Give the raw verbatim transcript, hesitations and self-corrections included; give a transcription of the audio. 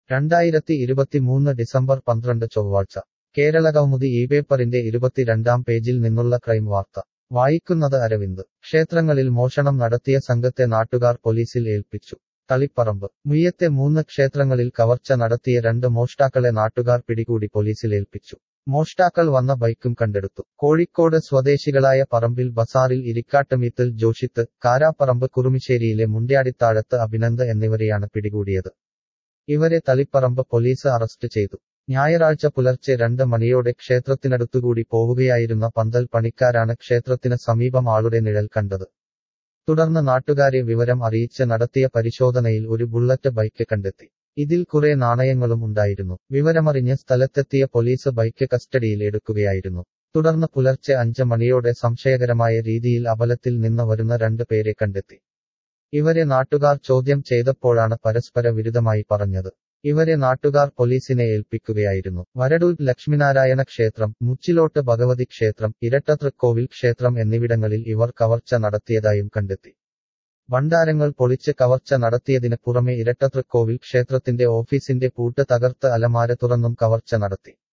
രണ്ടായിരത്തി ഇരുപത്തിമൂന്ന് ഡിസംബർ പന്ത്രണ്ട് ചൊവ്വാഴ്ച കേരളകൗമുദി ഈ പേപ്പറിന്റെ ഇരുപത്തിരണ്ടാം പേജിൽ നിന്നുള്ള ക്രൈം വാർത്ത വായിക്കുന്നത് അരവിന്ദ്. ക്ഷേത്രങ്ങളിൽ മോഷണം നടത്തിയ സംഘത്തെ നാട്ടുകാർ പോലീസിൽ ഏൽപ്പിച്ചു. തളിപ്പറമ്പ്. മുയ്യത്തെ മൂന്ന് ക്ഷേത്രങ്ങളിൽ കവർച്ച നടത്തിയ രണ്ട് മോഷ്ടാക്കളെ നാട്ടുകാർ പിടികൂടി പോലീസിലേൽപ്പിച്ചു. മോഷ്ടാക്കൾ വന്ന ബൈക്കും കണ്ടെടുത്തു. കോഴിക്കോട് സ്വദേശികളായ പറമ്പിൽ ബസാറിൽ ഇരിക്കാട്ടുമീത്തൽ ജോഷിത്ത്, കാരാപ്പറമ്പ് കുറുമിശ്ശേരിയിലെ മുണ്ട്യാടിത്താഴത്ത് അഭിനന്ദ് എന്നിവരെയാണ് പിടികൂടിയത്. ഇവരെ തളിപ്പറമ്പ് പോലീസ് അറസ്റ്റ് ചെയ്തു. ഞായറാഴ്ച പുലർച്ചെ രണ്ട് മണിയോടെ ക്ഷേത്രത്തിനടുത്തുകൂടി പോവുകയായിരുന്ന പന്തൽ പണിക്കാരാണ് ക്ഷേത്രത്തിന് സമീപം ആളുടെ നിഴൽ കണ്ടത്. തുടർന്ന് നാട്ടുകാരെ വിവരം അറിയിച്ച് നടത്തിയ പരിശോധനയിൽ ഒരു ബുള്ളറ്റ് ബൈക്ക് കണ്ടെത്തി. ഇതിൽ കുറെ നാണയങ്ങളും ഉണ്ടായിരുന്നു. വിവരമറിഞ്ഞ് സ്ഥലത്തെത്തിയ പോലീസ് ബൈക്ക് കസ്റ്റഡിയിൽ എടുക്കുകയായിരുന്നു. തുടർന്ന് പുലർച്ചെ അഞ്ച് മണിയോടെ സംശയകരമായ രീതിയിൽ അമ്പലത്തിൽ നിന്ന് വരുന്ന രണ്ട് പേരെ കണ്ടെത്തി. ഇവരെ നാട്ടുകാർ ചോദ്യം ചെയ്തപ്പോഴാണ് പരസ്പര വിരുദ്ധമായി പറഞ്ഞത്. ഇവരെ നാട്ടുകാർ പോലീസിനെ ഏൽപ്പിക്കുകയായിരുന്നു. വരടൂർ ലക്ഷ്മിനാരായണ ക്ഷേത്രം, മുച്ചിലോട്ട് ഭഗവതി ക്ഷേത്രം, ഇരട്ടതൃക്കോവിൽ ക്ഷേത്രം എന്നിവിടങ്ങളിൽ ഇവർ കവർച്ച നടത്തിയതായും കണ്ടെത്തി. ഭണ്ഡാരങ്ങൾ പൊളിച്ച് കവർച്ച നടത്തിയതിന് പുറമെ ഇരട്ടതൃക്കോവിൽ ക്ഷേത്രത്തിന്റെ ഓഫീസിന്റെ പൂട്ട് തകർത്ത് അലമാര തുറന്നും കവർച്ച നടത്തി.